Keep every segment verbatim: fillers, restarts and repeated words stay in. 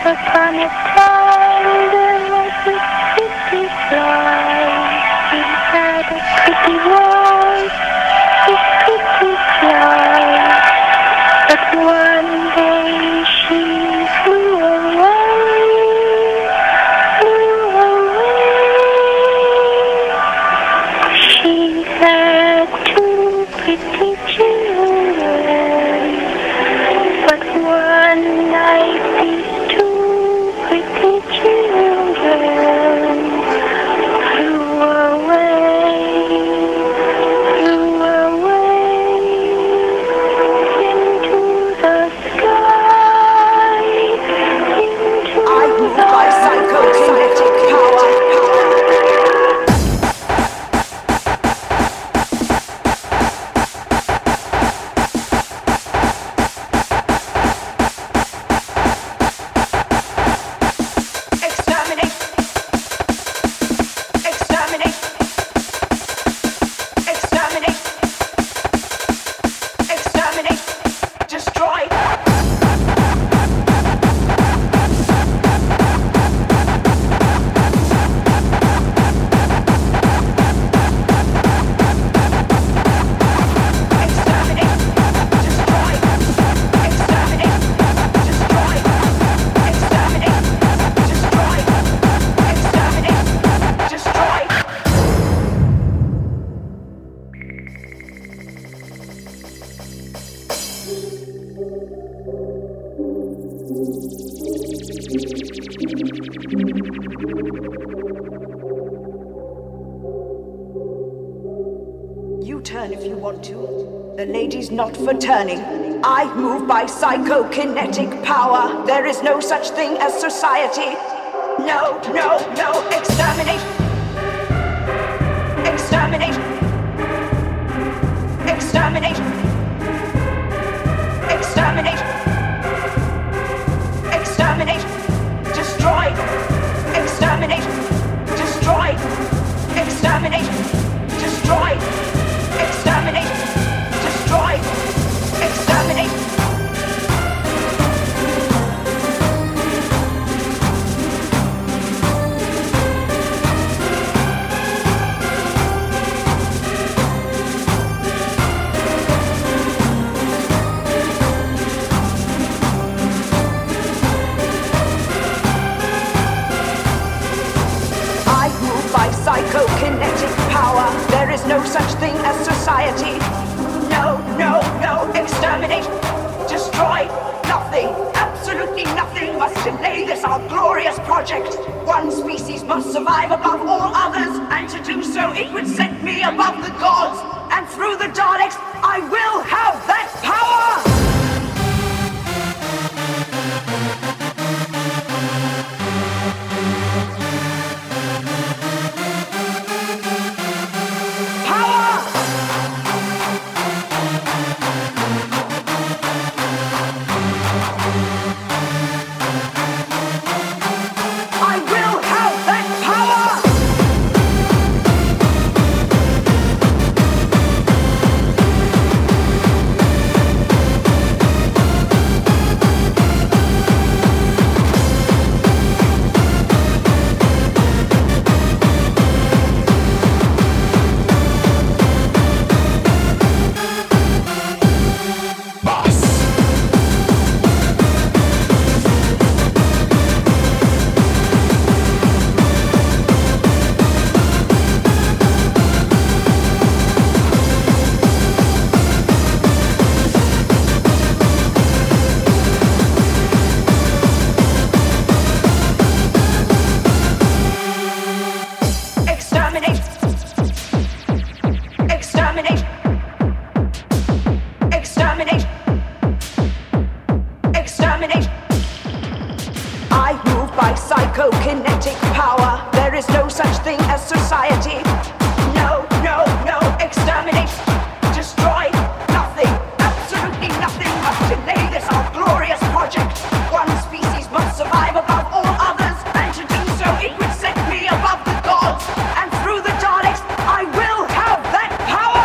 Upon a time there was a pretty fly. She had a pretty voice, a pretty fly. But one day she flew away, flew away. She had two pretty children, but one night these two pretty children flew away, flew away into the sky, into I move by psychokinetic power. Turn if you want to. The lady's not for turning. I move by psychokinetic power. There is no such thing as society. No, no, no. Exterminate. Exterminate. Exterminate. Exterminate. Exterminate. Destroy. Exterminate. Destroy. Exterminate. Destroy. Exterminate! Destroy! Exterminate! I move by psychokinetic power. There is no such thing as society. No, no, no. Exterminate. Destroy. Nothing. Absolutely nothing must delay this our glorious project. One species must survive above all others, and to do so it would set me above the gods. And through the Daleks, I will have that power! Psychokinetic power. There is no such thing as society. No, no, no. Exterminate. Destroy. Nothing. Absolutely nothing must delay this our glorious project. One species must survive above all others, and to do so it would set me above the gods. And through the Daleks, I will have that power!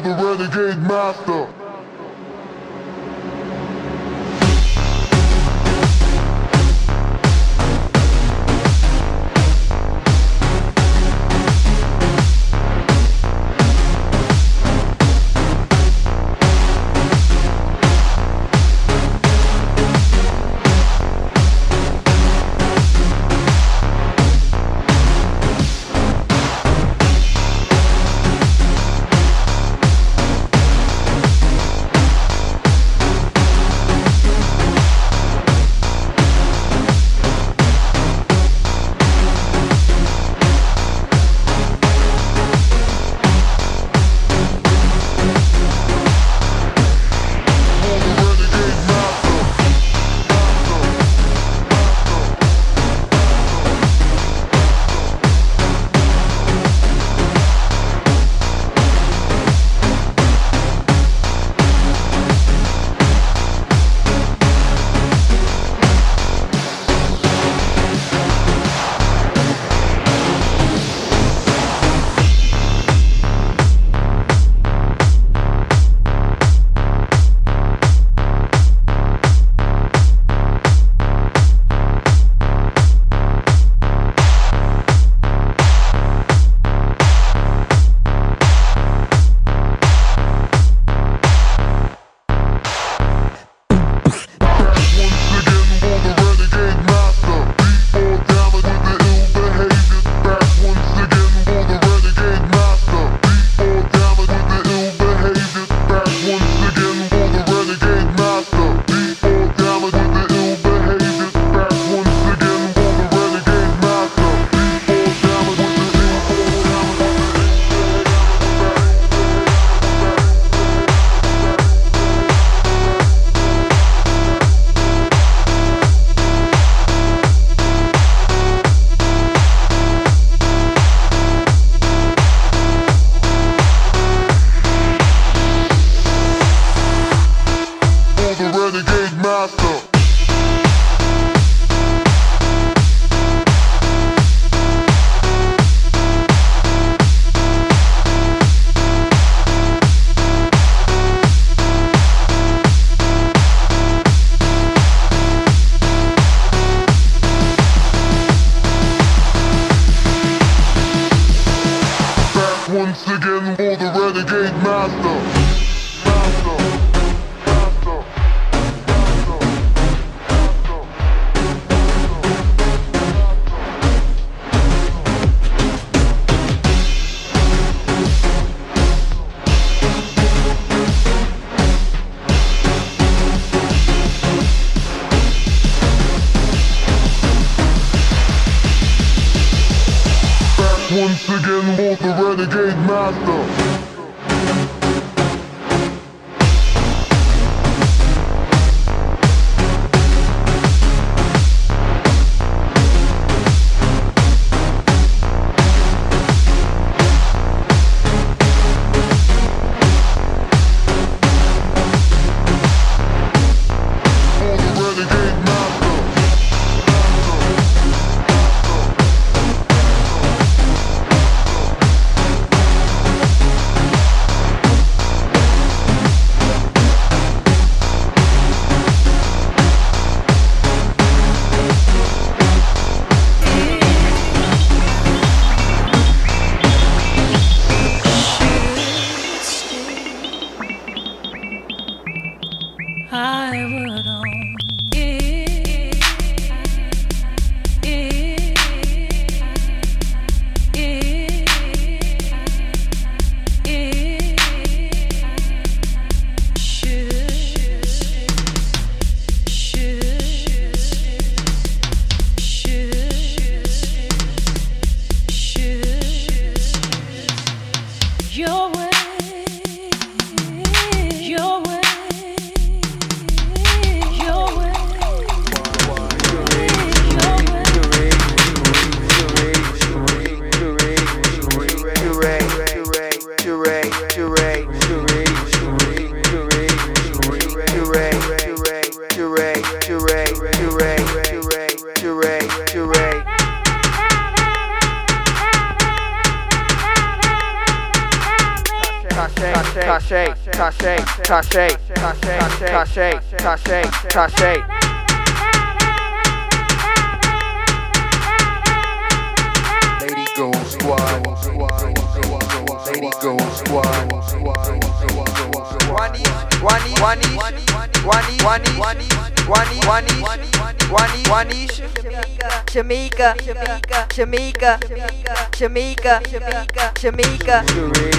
for the renegade master. Once again for the renegade master. Master. Master. Once again for the renegade master. Tache, Tache, Tache, Tache, Tache, Tache, Tache. Lady Go Squad, Lady Go Squad. Wani, Wani, Wani, Wani, Wani, Wani, Wani, Wani, Wani, Wani, Shamika, Shamika, Shamika, Shamika, Shamika, Shamika, Shamika,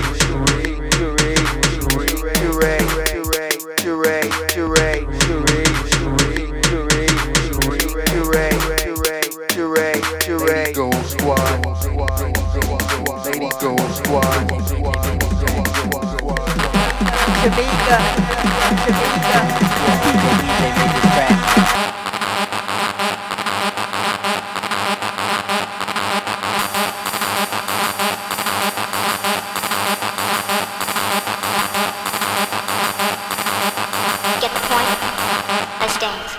Lady Go Squad, Lady Go Squad. Shamika, Get the point? Let's dance.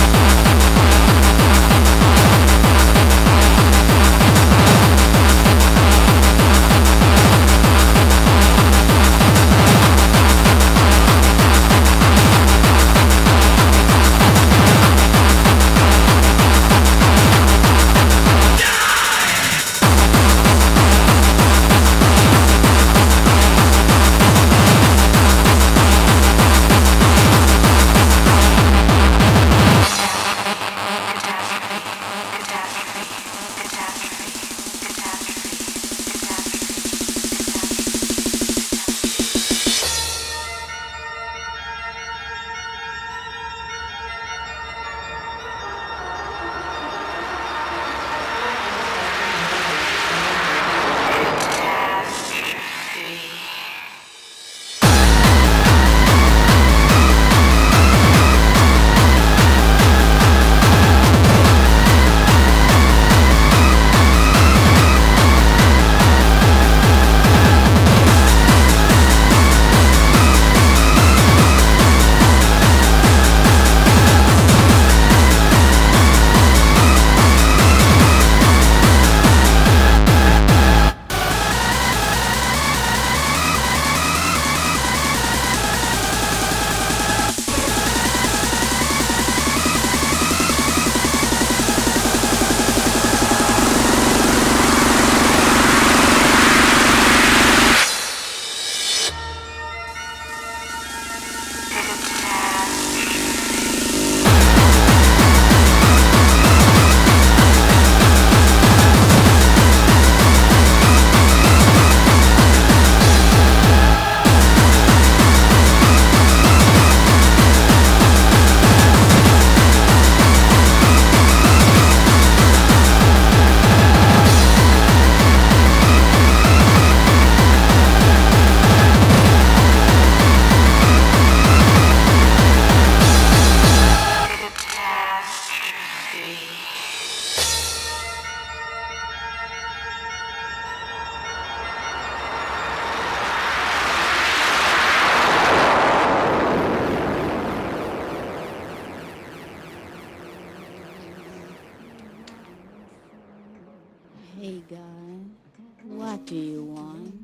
Hey God, what do you want?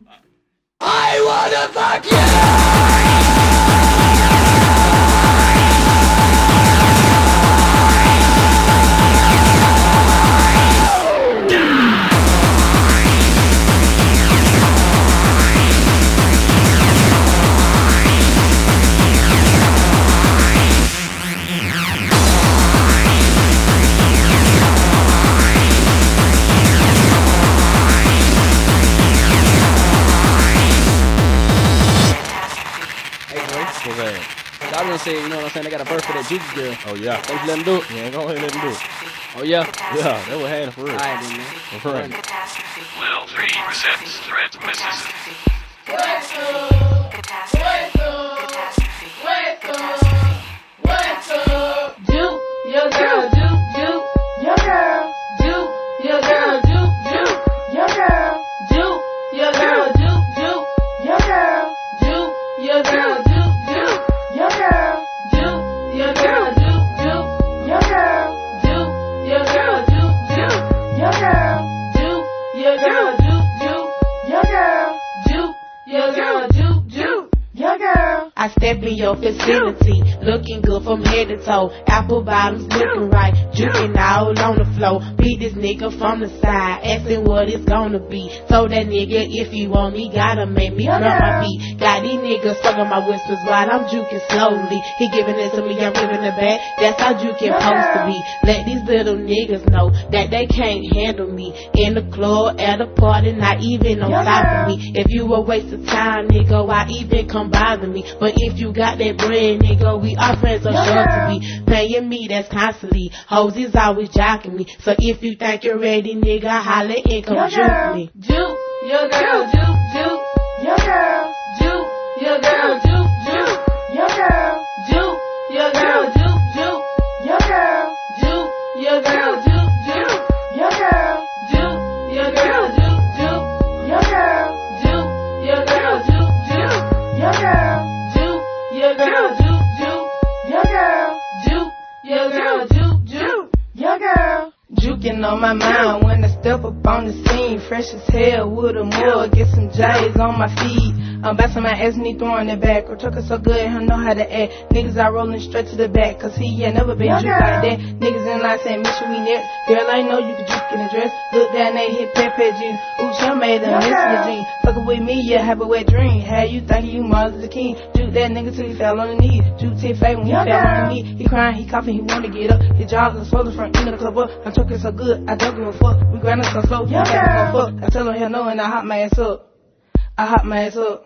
I wanna fuck you! I was gonna say, you know what I'm saying? They got a birth for that Juju girl. Oh, yeah. Don't you let them do it? Yeah, go ahead and let them do it. Oh, yeah? Yeah, they were had for real. All right, then, man. For real. Well, three presents threat misses. Do your girl, do, do your girl, do your girl, do, do your girl, do your girl, do, do your girl, do your girl, do, do your girl, do your girl, do, do your girl, do your girl, do, do your girl, do your girl, do, do your girl, do your girl, do, do. I step in your facility, looking good from head to toe. Apple bottoms looking right, juking all on the floor. Beat this nigga from the side, asking what it's gonna be. Told that nigga if you want me, gotta make me drop my beat. Got these niggas sucking my whispers while I'm juking slowly. He giving it to me, I'm giving it back. That's how juking supposed to be. Let these little niggas know that they can't handle me. In the club, at a party, not even on top of me. If you a waste of time, nigga, why even come bother me? But if you got that bread, nigga, we are friends, so sure to be paying me, that's constantly. Hoes is always jocking me. So if you think you're ready, nigga, holla and come juke me. Juke, your girl, juke, juke, your girl, juke, your girl, juke, juke, your girl, juke, your girl, juke, juke, your girl, juke, your girl, juke, juke, your girl, juke, your girl, juke, juke, your girl, juke, your girl, juke, juke, your girl. Your girl, juke, juke. Your girl, juke. Your girl, juke, juke. Your girl. Juking on my mind when I step up on the scene. Fresh as hell with a mug. Get some J's on my feet. I'm bouncing my ass and he throwing it back. Or trucker so good, he know how to act. Niggas are rolling straight to the back. Cause he ain't never been juke like that. Niggas in line saying, Mission, we next. Girl, I know you can juke in the dress. Look down there, hit Pepe jeans. Ooh, she made a miss your jeans. Fuckin' with me, yeah, have a wet dream. How you thinking you Martin Luther King? Juke that nigga till he fell on the knee. Juke till he fell when he fell on the knee. He crying, he coughing, he wanna get up. His jaws are swollen from eating the club up. I'm talking so good, I don't give a fuck. We grindin' so slow, he can't go fuck. I tell him hell no and I hop my ass up. I hop my ass up.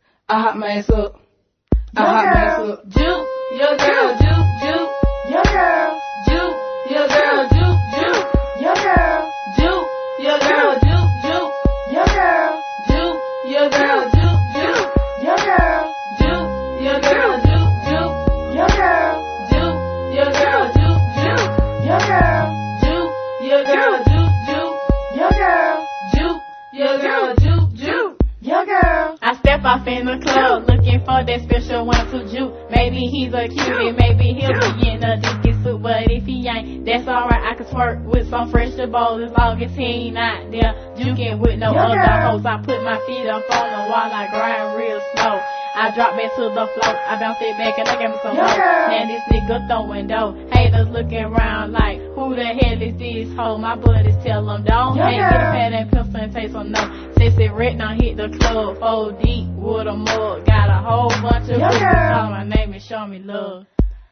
I hop my ass up. I hop my ass up. Juke, your girl, juke, juke. Your girl, juke, your girl, juke, juke. Your girl, juke, your girl, juke, juke. Your girl, juke, your girl, juke, juke. Your girl, juke, your girl, juke, juke. Your girl, juke, your girl, juke, juke. Your girl, juke, your girl, juke, juke. Your girl, juke, your girl, juke, juke. Your girl. I step off in the club looking for that special one to juke. Maybe he's a cutie, maybe he'll be in a dicky suit. But if he ain't, that's alright. I can twerk with some fresh bowls as long as he ain't out there juking with no other hoes. I put my feet up on the wall, I grind real slow. I drop back to the floor, I bounce it back and I give me some more. Man, this nigga throwing dough. Haters looking around like, who the hell is this hoe? My buddies tell them don't hate. Get a pad and pencil and take some notes. Sissy Red done hit the club, four deep with a mug. Got a whole bunch of people calling my name and show me love.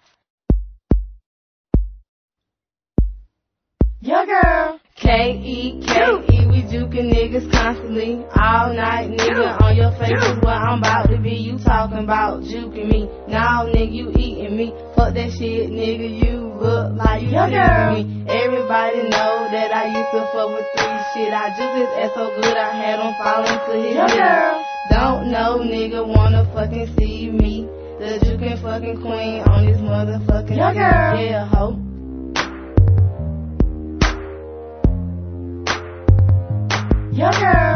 Your girl. K E K E, we juking niggas constantly. All night, nigga, on your face is what I'm about to be. You talking about juking me. Now, nigga, you eating me. Fuck that shit, nigga, you look like you juking me. Everybody know that I used to fuck with three shit. I juke his ass so good, I had him falling to his knees. Don't know, nigga, wanna fucking see me. The juking fucking queen on this motherfucking yeah, hoe. Your girl.